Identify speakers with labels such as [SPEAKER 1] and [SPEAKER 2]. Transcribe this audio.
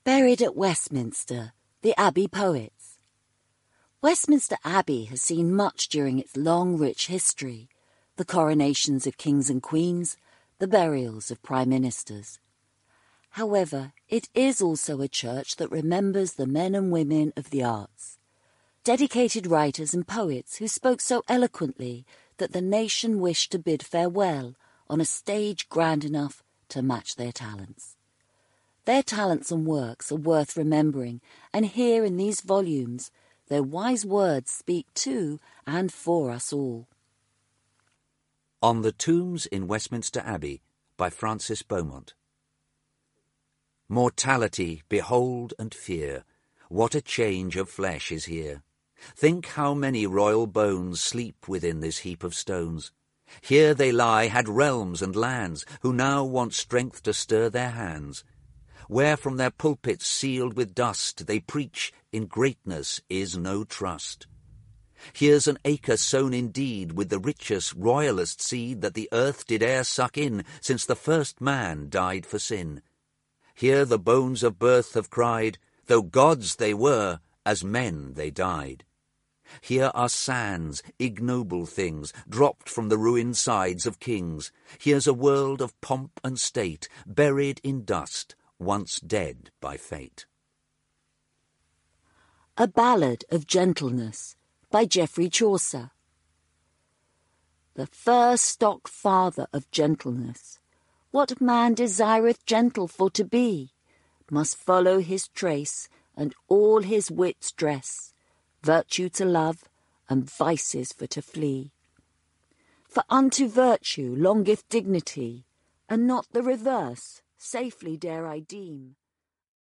[SPEAKER 1] Buried at Westminster, the Abbey Poets. Westminster Abbey has seen much during its long, rich history: the coronations of kings and queens, the burials of prime ministers. However, it is also a church that remembers the men and women of the arts, dedicated writers and poets who spoke so eloquently that the nation wished to bid farewell on a stage grand enough to match their talents. Their talents and works are worth remembering, and here in these volumes their wise words speak to and for us all.
[SPEAKER 2] On the Tombs in Westminster Abbey by Francis Beaumont. Mortality, behold and fear, what a change of flesh is here! Think how many royal bones sleep within this heap of stones. Here they lie, had realms and lands, who now want strength to stir their hands. Where from their pulpits sealed with dust they preach, in greatness is no trust. Here's an acre sown indeed with the richest royalist seed that the earth did e'er suck in, since the first man died for sin. Here the bones of birth have cried, though gods they were, as men they died. Here are sands, ignoble things, dropped from the ruined sides of kings. Here's a world of pomp and state, buried in dust, once dead by fate.
[SPEAKER 1] A Ballad of Gentleness by Geoffrey Chaucer. The first stock father of gentleness, what man desireth gentle for to be, must follow his trace, and all his wits dress, virtue to love, and vices for to flee. For unto virtue longeth dignity, and not the reverse, safely dare I deem.